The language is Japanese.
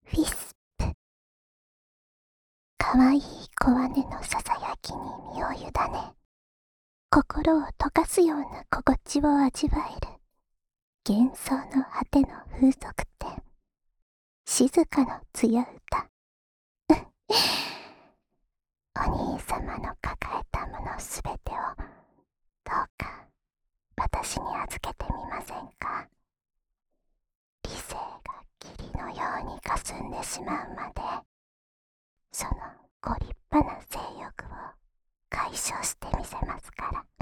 ウィスプ。かわいい小姉のささやきに身を委ね、心を溶かすような心地を味わえる幻想の果ての風俗店、静かの艶歌。お兄様の抱えたものすべてをどうか私に預けてみませんか。理性が霧のように霞んでしまうまで、そのご立派な性欲を解消してみせますから。